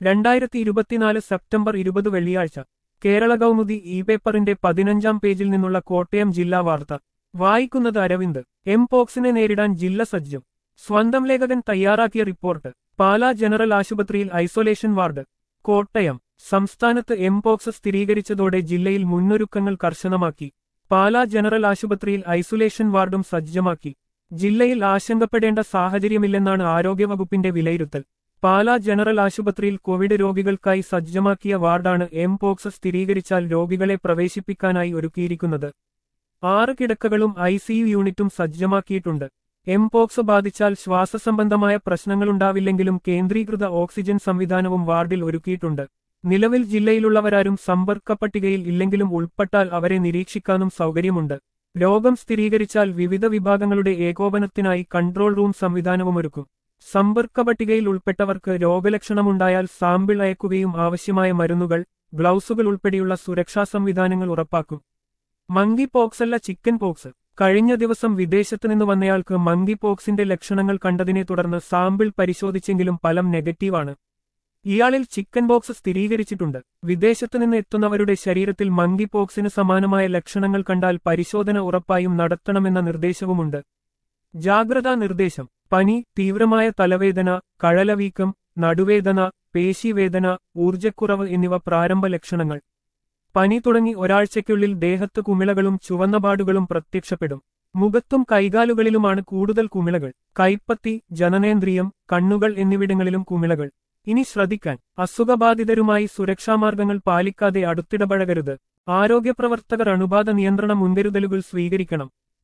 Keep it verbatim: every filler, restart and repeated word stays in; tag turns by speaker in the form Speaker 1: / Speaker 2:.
Speaker 1: രണ്ടായിരത്തി ഇരുപത്തിനാല് സെപ്റ്റംബർ ഇരുപത് വെള്ളിയാഴ്ച കേരള കൗമുദി ഇ പേപ്പറിന്റെ പതിനഞ്ചാം പേജിൽ നിന്നുള്ള കോട്ടയം ജില്ലാ വാർത്ത വായിക്കുന്നത് അരവിന്ദ്. എം പോക്സിനെ നേരിടാൻ ജില്ല സജ്ജം. സ്വന്തം ലേഖകൻ തയ്യാറാക്കിയ റിപ്പോർട്ട്. പാലാ ജനറൽ ആശുപത്രിയിൽ ഐസൊലേഷൻ വാർഡ്. കോട്ടയം. സംസ്ഥാനത്ത് എം പോക്സ് സ്ഥിരീകരിച്ചതോടെ ജില്ലയിൽ മുന്നൊരുക്കങ്ങൾ കർശനമാക്കി. പാലാ ജനറൽ ആശുപത്രിയിൽ ഐസൊലേഷൻ വാർഡും സജ്ജമാക്കി. ജില്ലയിൽ ആശങ്കപ്പെടേണ്ട സാഹചര്യമില്ലെന്നാണ് ആരോഗ്യവകുപ്പിന്റെ വിലയിരുത്തൽ. പാലാ ജനറൽ ആശുപത്രിയിൽ കോവിഡ് രോഗികൾക്കായി സജ്ജമാക്കിയ വാർഡാണ് എം പോക്സ് സ്ഥിരീകരിച്ചാൽ രോഗികളെ പ്രവേശിപ്പിക്കാനായി ഒരുക്കിയിരിക്കുന്നത്. ആറ് കിടക്കകളും ഐ സി യു യൂണിറ്റും സജ്ജമാക്കിയിട്ടുണ്ട്. എം പോക്സ് ബാധിച്ചാൽ ശ്വാസസംബന്ധമായ പ്രശ്നങ്ങളുണ്ടാവില്ലെങ്കിലും കേന്ദ്രീകൃത ഓക്സിജൻ സംവിധാനവും വാർഡിൽ ഒരുക്കിയിട്ടുണ്ട്. നിലവിൽ ജില്ലയിലുള്ളവരാരും സമ്പർക്ക പട്ടികയിൽ ഇല്ലെങ്കിലും ഉൾപ്പെട്ടാൽ അവരെ നിരീക്ഷിക്കാനും സൗകര്യമുണ്ട്. രോഗം സ്ഥിരീകരിച്ചാൽ വിവിധ വിഭാഗങ്ങളുടെ ഏകോപനത്തിനായി കൺട്രോൾ റൂം സംവിധാനവുമൊരുക്കും. സമ്പർക്ക പട്ടികയിൽ ഉൾപ്പെട്ടവർക്ക് രോഗലക്ഷണമുണ്ടായാൽ സാമ്പിൾ അയക്കുകയും ആവശ്യമായ മരുന്നുകൾ, ഗ്ലൗസുകൾ ഉൾപ്പെടെയുള്ള സുരക്ഷാ സംവിധാനങ്ങൾ ഉറപ്പാക്കും. മങ്കി പോക്സല്ല ചിക്കൻ പോക്സ്. കഴിഞ്ഞ ദിവസം വിദേശത്തുനിന്ന് വന്നയാൾക്ക് മങ്കി പോക്സിന്റെ ലക്ഷണങ്ങൾ കണ്ടതിനെ തുടർന്ന് സാമ്പിൾ പരിശോധിച്ചെങ്കിലും ഫലം നെഗറ്റീവാണ്. ഇയാളിൽ ചിക്കൻ പോക്സ് സ്ഥിരീകരിച്ചിട്ടുണ്ട്. വിദേശത്തുനിന്ന് എത്തുന്നവരുടെ ശരീരത്തിൽ മങ്കി പോക്സിന് സമാനമായ ലക്ഷണങ്ങൾ കണ്ടാൽ പരിശോധന ഉറപ്പായും നടത്തണമെന്ന നിർദ്ദേശവുമുണ്ട്. ജാഗ്രതാ നിർദ്ദേശം. പനി, തീവ്രമായ തലവേദന, കഴലവീക്കം, നടുവേദന, പേശിവേദന, ഊർജ്ജക്കുറവ് എന്നിവ പ്രാരംഭ ലക്ഷണങ്ങൾ. പനി തുടങ്ങി ഒരാഴ്ചയ്ക്കുള്ളിൽ ദേഹത്ത് കുമിളകളും ചുവന്ന പാടുകളും പ്രത്യക്ഷപ്പെടും. മുഖത്തും കൈകാലുകളിലുമാണ് കൂടുതൽ കുമിളകൾ. കൈപ്പത്തി, ജനനേന്ദ്രിയം, കണ്ണുകൾ എന്നിവിടങ്ങളിലും കുമിളകൾ. ഇനി ശ്രദ്ധിക്കാൻ. അസുഖബാധിതരുമായി സുരക്ഷാമാർഗങ്ങൾ പാലിക്കാതെ അടുത്തിടപഴകരുത്. ആരോഗ്യപ്രവർത്തകർ അണുബാധ നിയന്ത്രണ മുൻകരുതലുകൾ സ്വീകരിക്കണം.